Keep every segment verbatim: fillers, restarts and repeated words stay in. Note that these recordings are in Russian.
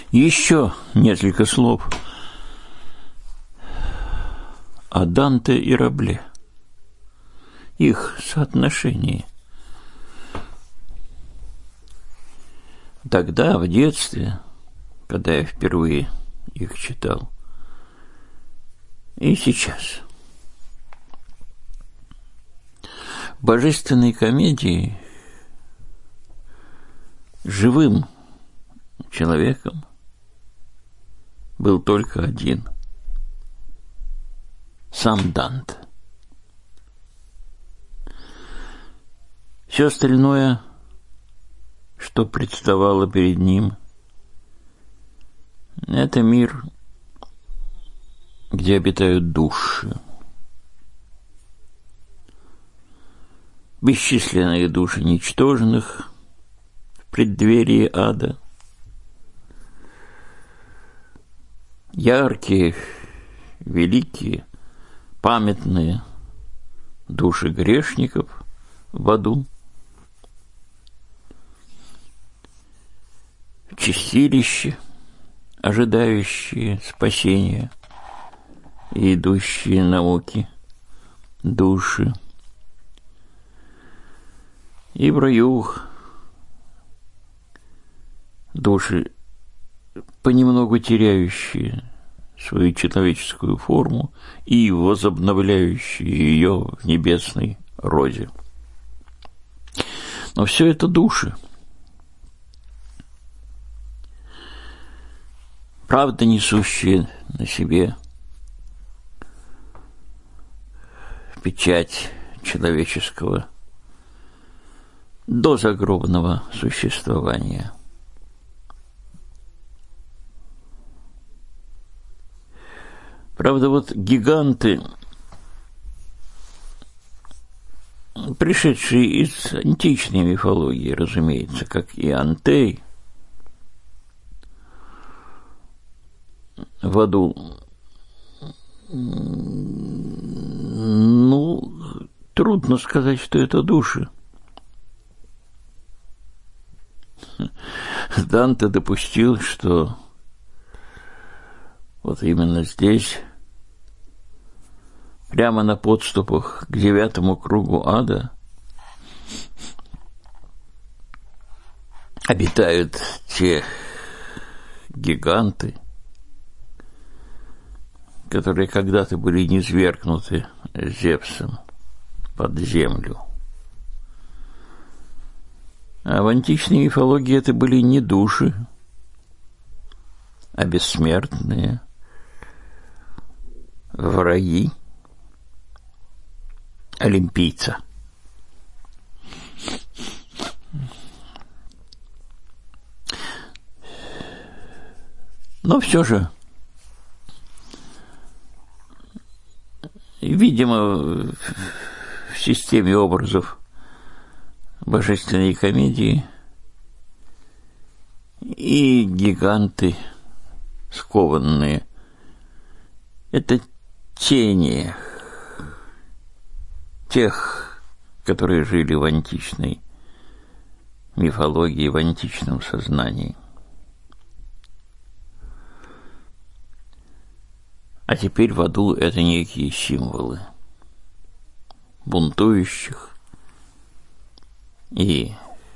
Еще несколько слов о Данте и Рабле, их соотношении. Тогда, в детстве, когда я впервые их читал, и сейчас. В божественной комедии живым человеком был только один – сам Данте. Все остальное, что представало перед ним, это мир, где обитают души. Бесчисленные души ничтожных в преддверии ада, яркие, великие, памятные души грешников в аду, чистилище, ожидающие спасения и идущие на муки души, и в раю души, понемногу теряющие свою человеческую форму и возобновляющие ее в небесной роде. Но все это души. Правда, несущие на себе печать человеческого дозагробного существования. Правда, вот гиганты, пришедшие из античной мифологии, разумеется, как и Антей, в аду, ну, трудно сказать, что это души. Данте допустил, что вот именно здесь, прямо на подступах к девятому кругу ада, обитают те гиганты, которые когда-то были низвергнуты Зевсом под землю. А в античной мифологии это были не души, а бессмертные враги олимпийца. Но все же, видимо, в системе образов божественной комедии и гиганты скованные – это тени тех, которые жили в античной мифологии, в античном сознании. А теперь в аду это некие символы бунтующих и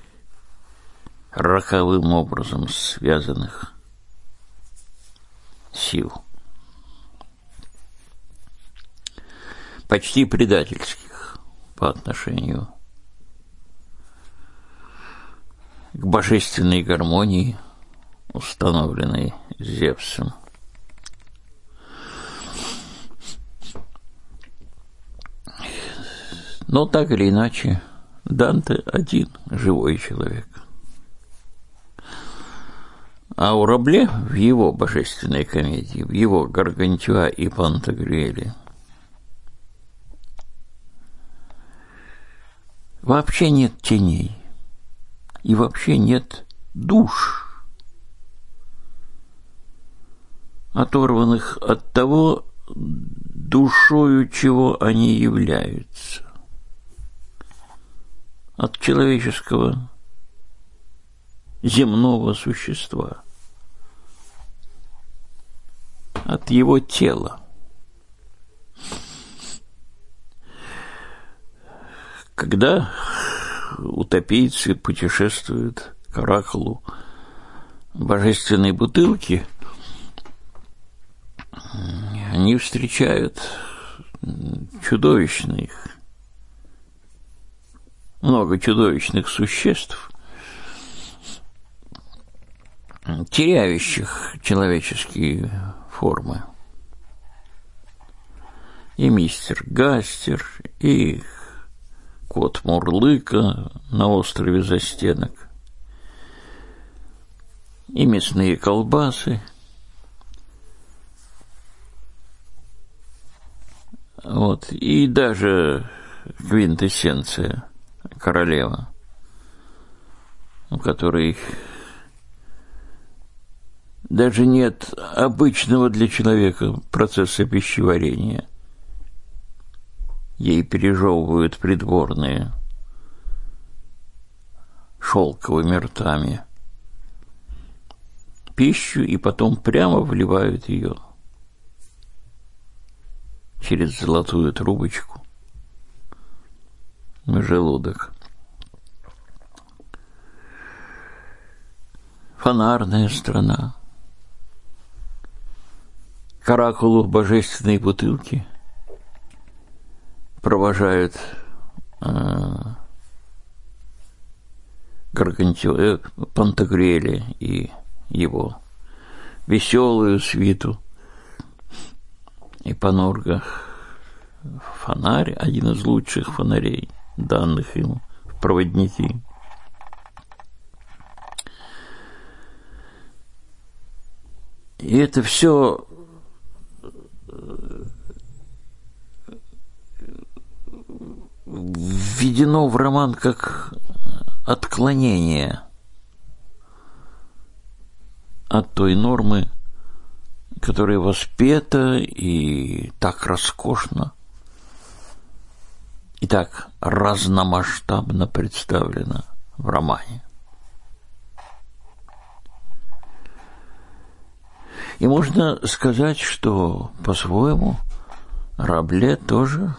роковым образом связанных сил, почти предательских по отношению к божественной гармонии, установленной Зевсом. Но так или иначе, Данте один живой человек. А у Рабле в его божественной комедии, в его Гаргантюа и Пантагрюэле вообще нет теней и вообще нет душ, оторванных от того, душою чего они являются, от человеческого земного существа. от его тела. Когда утопийцы путешествуют к оракулу божественной бутылки, они встречают чудовищных, много чудовищных существ, теряющих человеческие формы. И мистер Гастер, и кот Мурлыка на острове Застенок, и мясные колбасы. Вот, и даже квинтэссенция, королева, у которой даже нет обычного для человека процесса пищеварения. Ей пережевывают придворные шелковыми ртами пищу и потом прямо вливают ее через золотую трубочку в желудок. Фонарная страна. К оракулу божественной бутылки провожают э, Гаргантю, э, Пантагрюэля и его веселую свиту. И Панорга фонарь, один из лучших фонарей, данных ему в проводники. И это все введено в роман как отклонение от той нормы, которая воспета и так роскошно, и так разномасштабно представлена в романе. И можно сказать, что по-своему Рабле тоже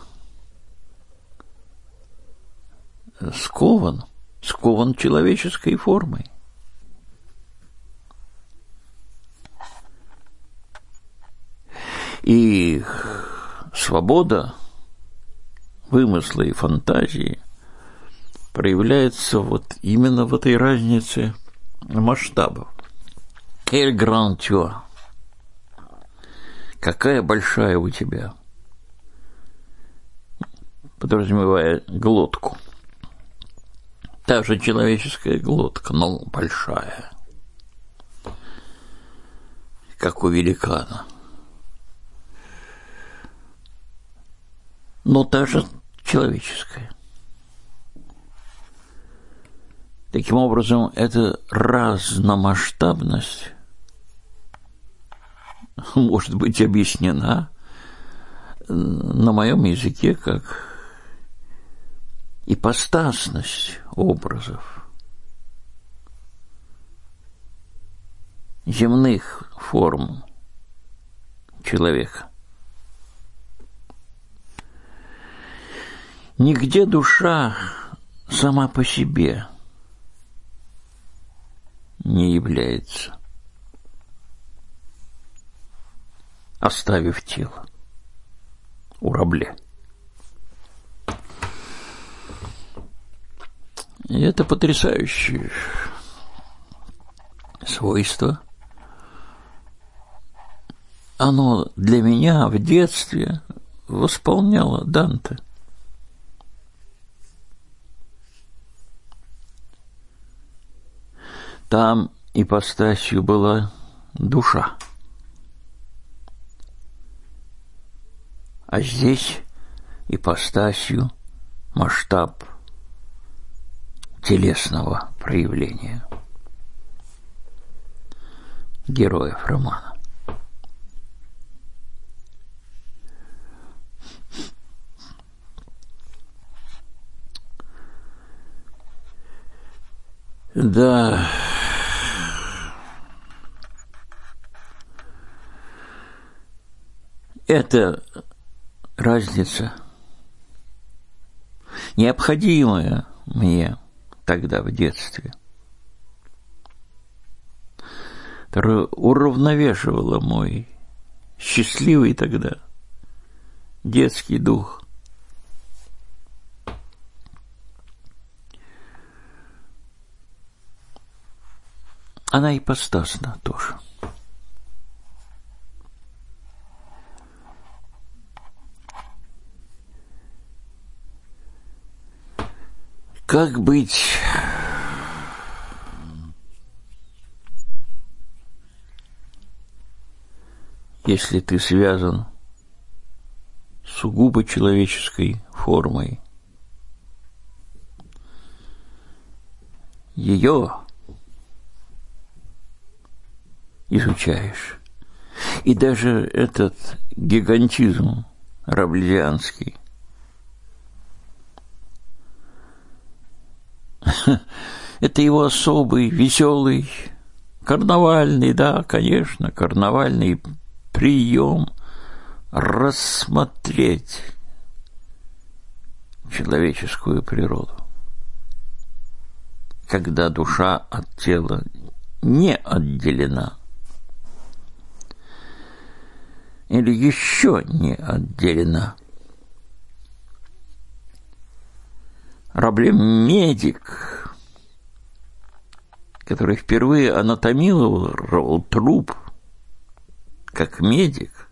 скован, скован человеческой формой. И свобода вымысла и фантазии проявляется вот именно в этой разнице масштабов. Quel grand tu as. Какая большая у тебя, подразумевая глотку. Та же человеческая глотка, но большая, как у великана. Но та же человеческая. Таким образом, эта разномасштабность может быть объяснена на моем языке как ипостасность образов земных форм человека. Нигде душа сама по себе не является, оставив тело у Рабле. И это потрясающее свойство. Оно для меня в детстве восполняло Данте. Там ипостасью была душа. А здесь ипостасью масштаб телесного проявления героев романа. Да. — эта разница, необходимая мне тогда в детстве, которая уравновешивала мой счастливый тогда детский дух. Она ипостасна тоже. Как быть, если ты связан сугубо человеческой формой? Ее изучаешь. И даже этот гигантизм раблезианский, это его особый, веселый, карнавальный, да, конечно, карнавальный прием рассмотреть человеческую природу, когда душа от тела не отделена или еще не отделена. Рабле-медик, который впервые анатомировал труп как медик,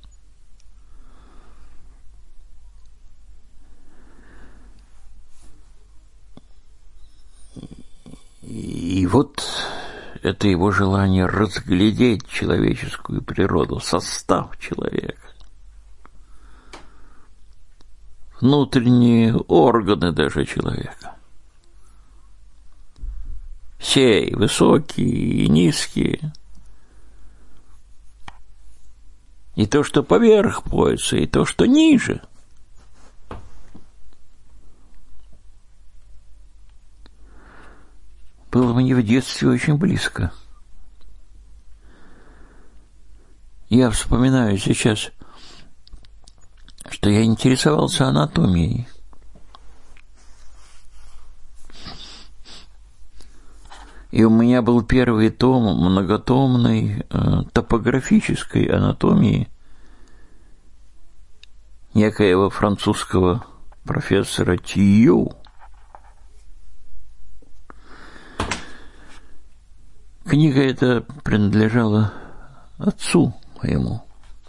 и вот это его желание разглядеть человеческую природу, состав человека, внутренние органы даже человека, все и высокие, и низкие, и то, что поверх пояса, и то, что ниже. Было мне в детстве очень близко. Я вспоминаю сейчас, что я интересовался анатомией. И у меня был первый том многотомной э, топографической анатомии некоего французского профессора Тию. Книга эта принадлежала отцу моему.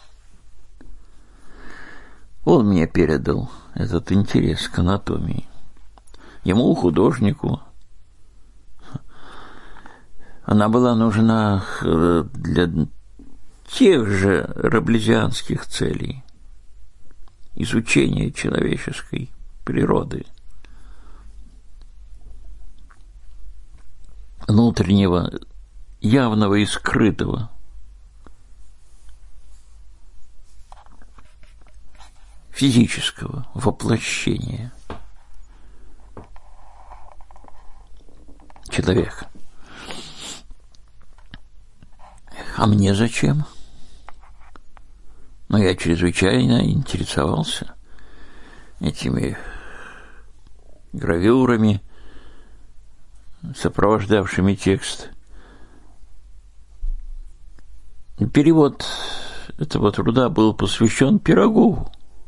Он мне передал этот интерес к анатомии. Ему, художнику, она была нужна для тех же раблезианских целей, изучения человеческой природы, внутреннего, явного и скрытого, физического воплощения человека. А мне зачем? Но я чрезвычайно интересовался этими гравюрами, сопровождавшими текст. Перевод этого труда был посвящен Пирогову.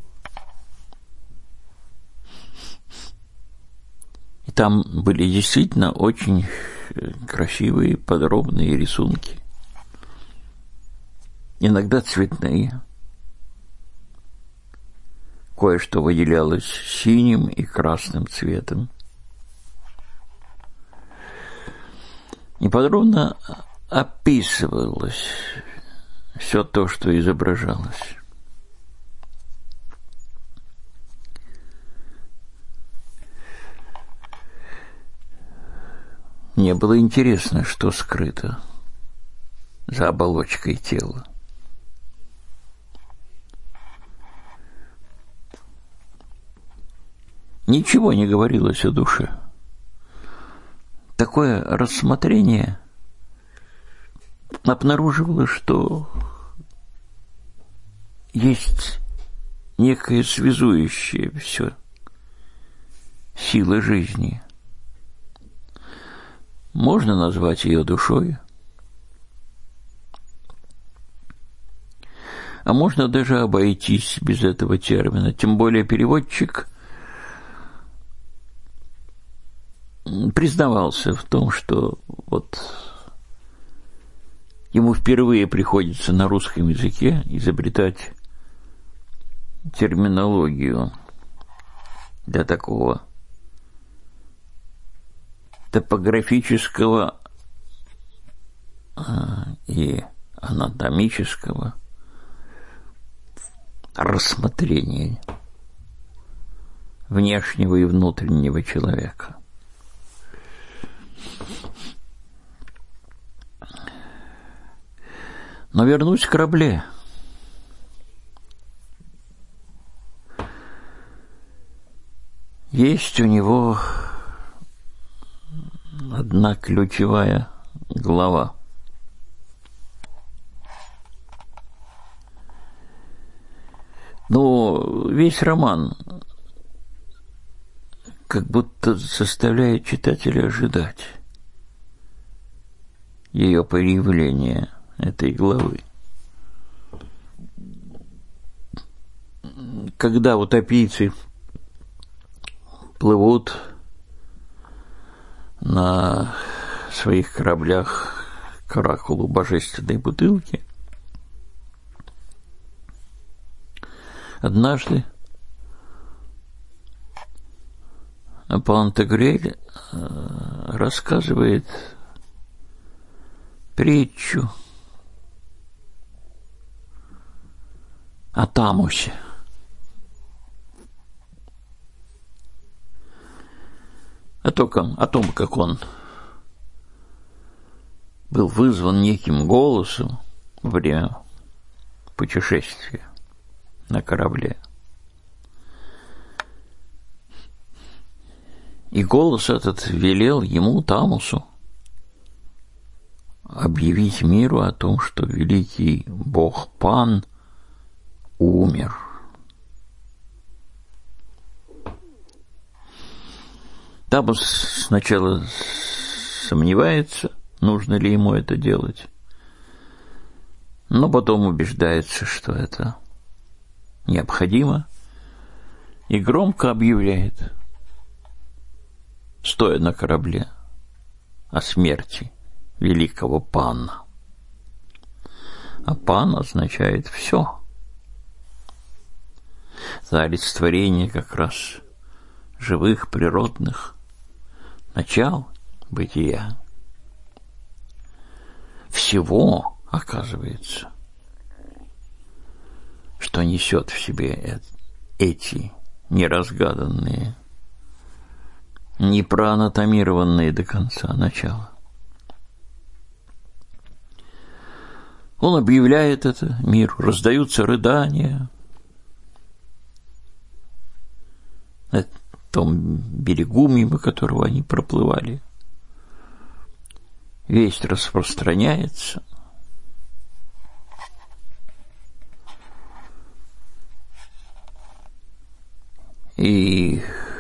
И там были действительно очень красивые, подробные рисунки. Иногда цветные. Кое-что выделялось синим и красным цветом. И подробно описывалось все то, что изображалось. Мне было интересно, что скрыто за оболочкой тела. Ничего не говорилось о душе. Такое рассмотрение обнаруживало, что есть некое связующее все, сила жизни. Можно назвать ее душой, а можно даже обойтись без этого термина. Тем более переводчик признавался в том, что вот ему впервые приходится на русском языке изобретать терминологию для такого топографического и анатомического рассмотрения внешнего и внутреннего человека. Но вернусь к Рабле. Есть у него одна ключевая глава. Но весь роман как будто заставляет читателя ожидать ее появления, этой главы. Когда утопийцы плывут на своих кораблях к оракулу божественной бутылки, однажды Пантагрюэль рассказывает притчу о Тамусе. О том, о том, как он был вызван неким голосом во время путешествия на корабле. И голос этот велел ему, Тамусу, объявить миру о том, что великий бог Пан умер. Тамус сначала сомневается, нужно ли ему это делать, но потом убеждается, что это необходимо, и громко объявляет, стоя на корабле, о смерти великого Пана. А Пан означает все. Это олицетворение как раз живых, природных начал бытия. Всего, оказывается, что несет в себе эти неразгаданные, не проанатомированные до конца начала. Он объявляет это миру, раздаются рыдания на том берегу, мимо которого они проплывали. Весть распространяется. И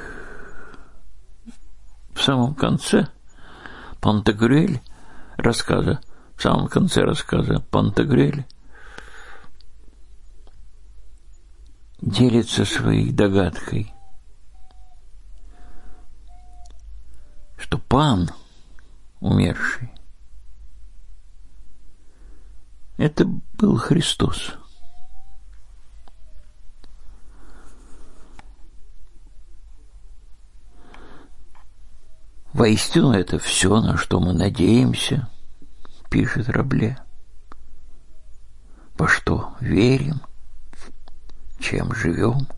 в самом конце Пантагрюэль рассказа, в самом конце рассказа Пантагрюэль делится своей догадкой, что Пан, умерший, это был Христос. Воистину, это все, на что мы надеемся, пишет Рабле, во что верим, чем живем.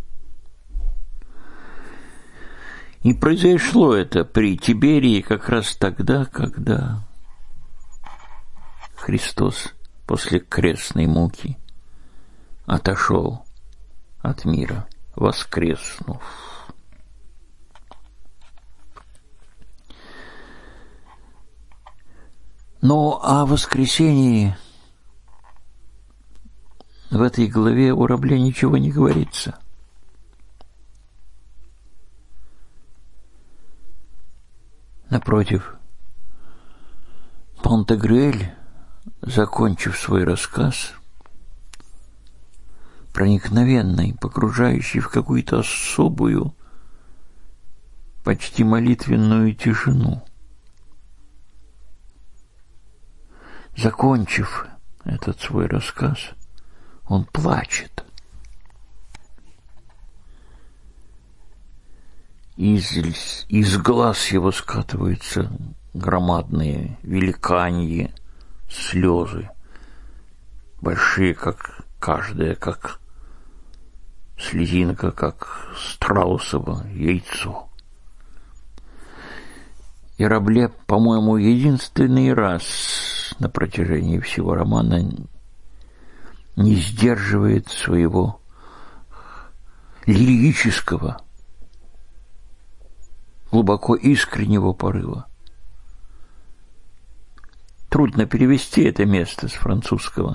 И произошло это при Тиберии как раз тогда, когда Христос после крестной муки отошел от мира, воскреснув. Но о воскресении в этой главе у Рабле ничего не говорится. Напротив, Пантагрюэль, закончив свой рассказ, проникновенный, погружающий в какую-то особую, почти молитвенную тишину, закончив этот свой рассказ, он плачет. Из, из глаз его скатываются громадные, великаньи слезы, большие, как каждая, как слезинка, как страусово яйцо. И Рабле, по-моему, единственный раз на протяжении всего романа не сдерживает своего лирического, глубоко искреннего порыва. Трудно перевести это место с французского,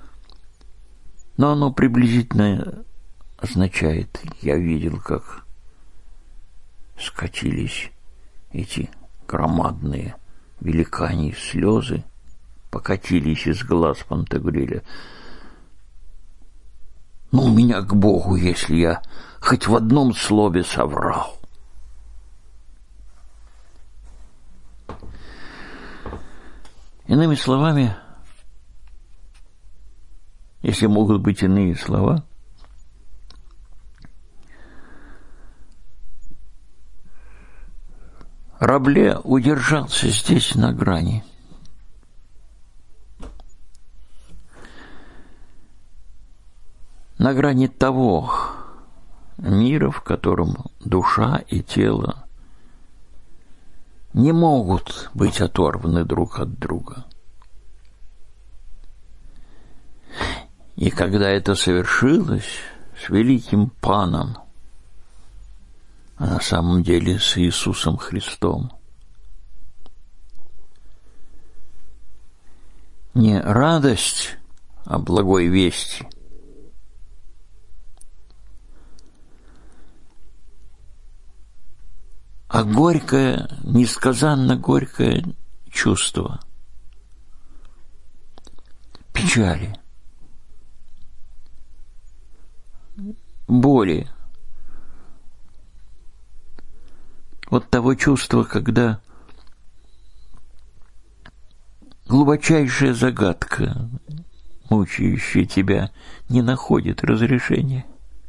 но оно приблизительно означает: я видел, как скатились эти громадные великаньи слезы, покатились из глаз Пантагрюэля. Ну, меня к Богу, если я хоть в одном слове соврал. Иными словами, если могут быть иные слова, Рабле удержался здесь на грани. На грани того мира, в котором душа и тело не могут быть оторваны друг от друга. И когда это совершилось с великим Паном, а на самом деле с Иисусом Христом, не радость о благой вести, а горькое, несказанно горькое чувство печали, боли, вот того чувства, когда глубочайшая загадка, мучающая тебя, не находит разрешения.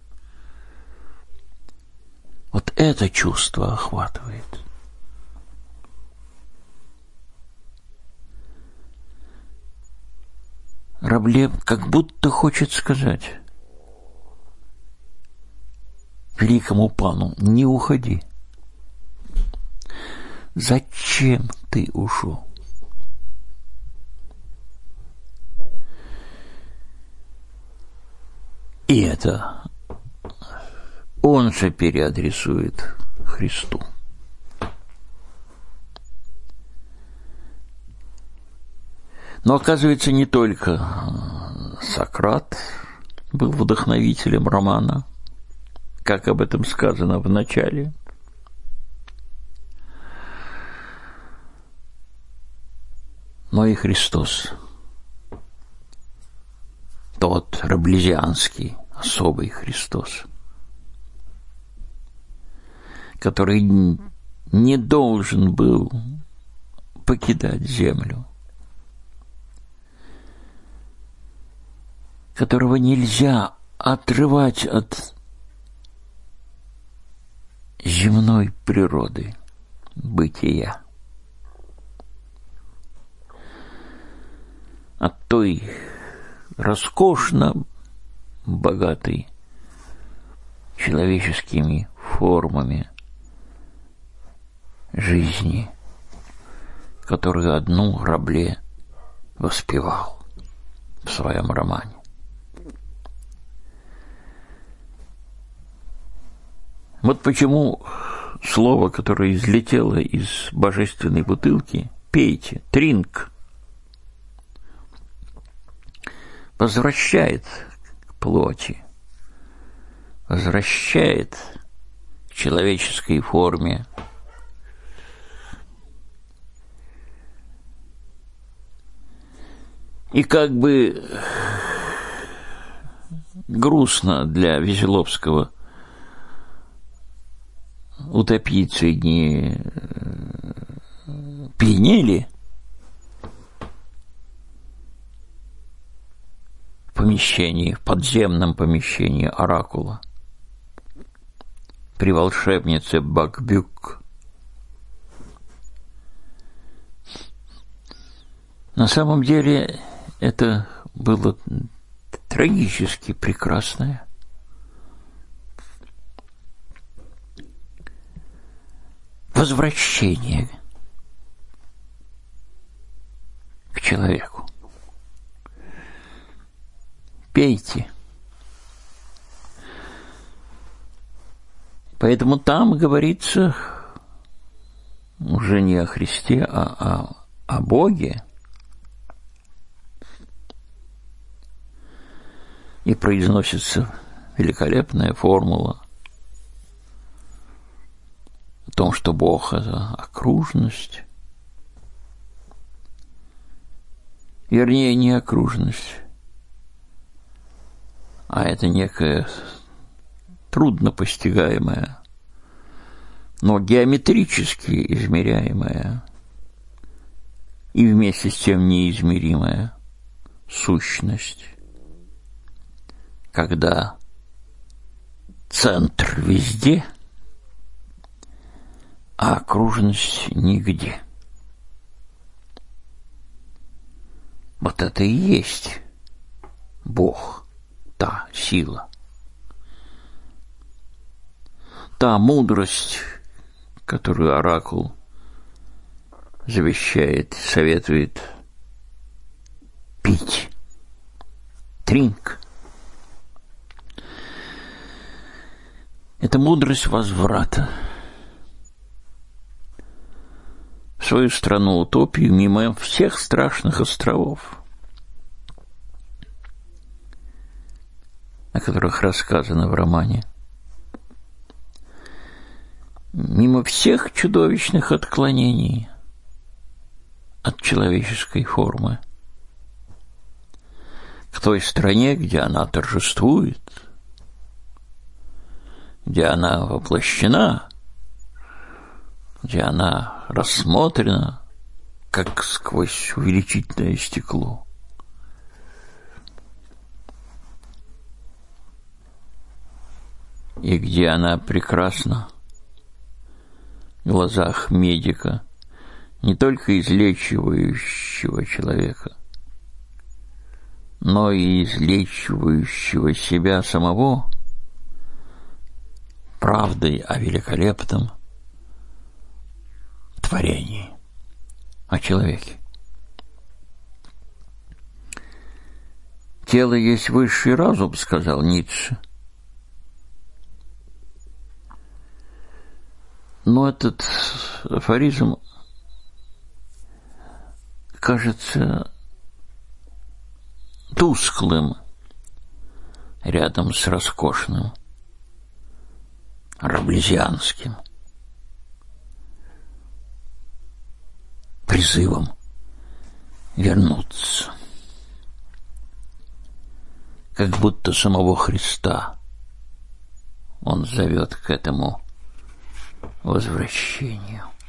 Вот это чувство охватывает. Рабле как будто хочет сказать великому Пану: не уходи. Зачем ты ушел? И это он же переадресует Христу. Но оказывается, не только Сократ был вдохновителем романа, как об этом сказано в начале. Но и Христос, тот раблезианский, особый Христос, который не должен был покидать землю, которого нельзя отрывать от земной природы, бытия, от той роскошно богатой человеческими формами жизни, которую одну Рабле воспевал в своем романе. Вот почему слово, которое излетело из божественной бутылки, пейте, тринк, возвращает плоти, возвращает к человеческой форме. И как бы грустно для Веселовского утопийцы не пьянели в помещении, в подземном помещении оракула при волшебнице Бакбюк. На самом деле это было трагически прекрасное, возвращение к человеку. Пейте. Поэтому там говорится уже не о Христе, а о, о Боге. И произносится великолепная формула о том, что Бог – это окружность. Вернее, не окружность, а это некая трудно постигаемая, но геометрически измеряемая и вместе с тем неизмеримая сущность, когда центр везде, а окружность нигде. Вот это и есть Бог, та сила, та мудрость, которую оракул завещает, советует пить. Тринк. Это мудрость возврата в свою страну-утопию мимо всех страшных островов, о которых рассказано в романе, мимо всех чудовищных отклонений от человеческой формы, к той стране, где она торжествует, где она воплощена, где она рассмотрена, как сквозь увеличительное стекло. И где она прекрасна в глазах медика, не только излечивающего человека, но и излечивающего себя самого правдой о великолепном творении, о человеке. «Тело есть высший разум», — сказал Ницше. Но этот афоризм кажется тусклым рядом с роскошным раблезианским призывом вернуться. Как будто самого Христа он зовет к этому возвращению.